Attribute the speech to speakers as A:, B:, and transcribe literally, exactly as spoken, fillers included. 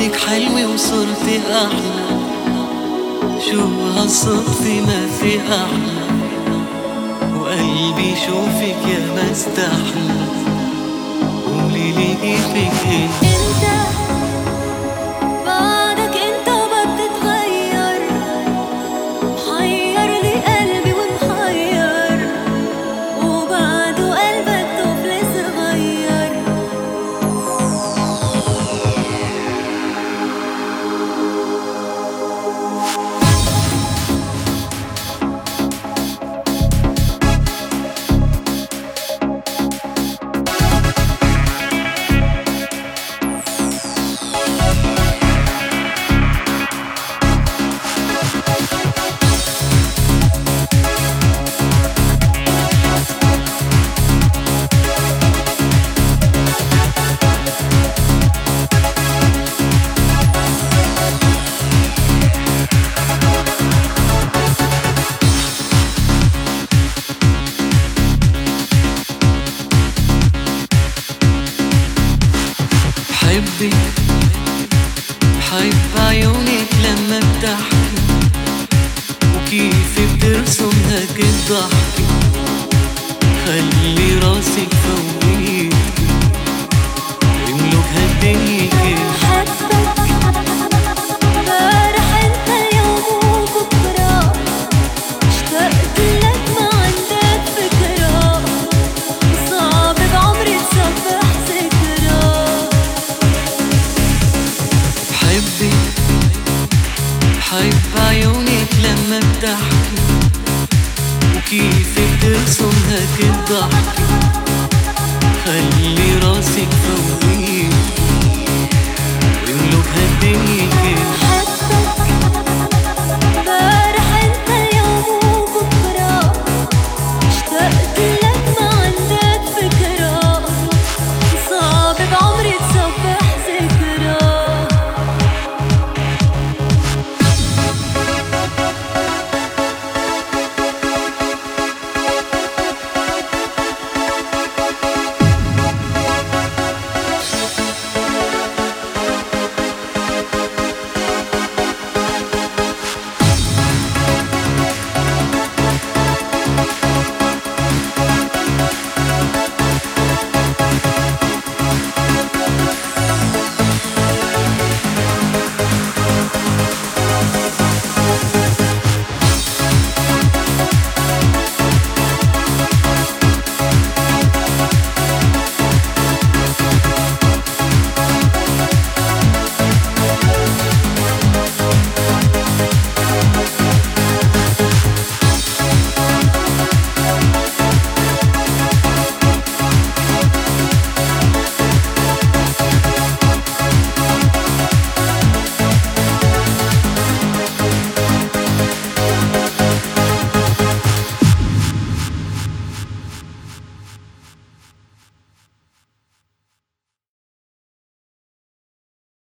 A: بعدك حلوة وصرتي أحلى، شو هالصدفة ما في أحلى، وقلبي شوفك يا ما استحلى، قوليلي كيفك انت.
B: بعدك انت ما بتتغير، محير لي قلبي ومحير، وبعده قلبك طفل صغير.
A: بحبك، بحب عيونك لما بتحكي، وكيف بترسم هيك الضحكة، خلي راسك فوقيك يملك هالدنيا كلها.
B: بحبك امبارح انت اليوم وبكره، اشتقت لك ما عندك فكره، صعب بعمري تصبح ذكرى.
A: بحبك، بحب عيونك لما بتحكي، وكيف بترسم هيك الضحكة، خلي راسك فوقيك